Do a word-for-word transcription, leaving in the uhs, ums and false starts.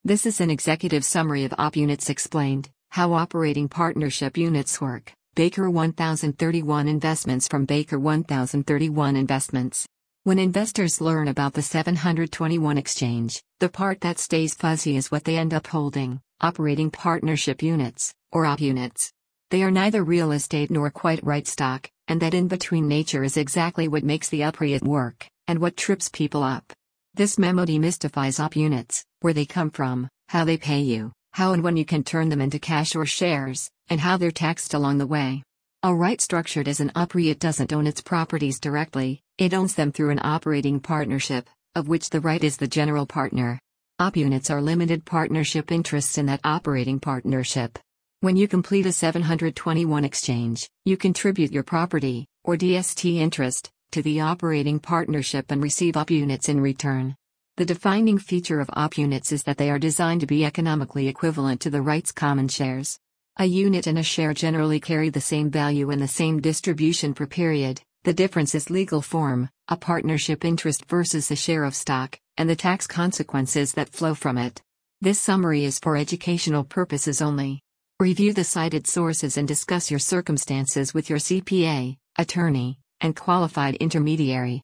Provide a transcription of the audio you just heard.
This is an executive summary of Op Units Explained, how operating partnership units work. Baker one thousand thirty-one Investments from Baker one thousand thirty-one Investments. When investors learn about the seven hundred twenty-one exchange, the part that stays fuzzy is what they end up holding: operating partnership units, or op units. They are neither real estate nor quite right stock, and that in-between nature is exactly what makes the op REIT work, and what trips people up. This memo demystifies op units, where they come from, how they pay you, how and when you can turn them into cash or shares, and how they're taxed along the way. A REIT structured as an op REIT doesn't own its properties directly, it owns them through an operating partnership, of which the REIT is the general partner. Op units are limited partnership interests in that operating partnership. When you complete a seven hundred twenty-one exchange, you contribute your property, or D S T interest, to the operating partnership and receive op units in return. The defining feature of op units is that they are designed to be economically equivalent to the REIT's common shares. A unit and a share generally carry the same value and the same distribution per period. The difference is legal form, a partnership interest versus a share of stock, and the tax consequences that flow from it. This summary is for educational purposes only. Review the cited sources and discuss your circumstances with your C P A, attorney, and qualified intermediary.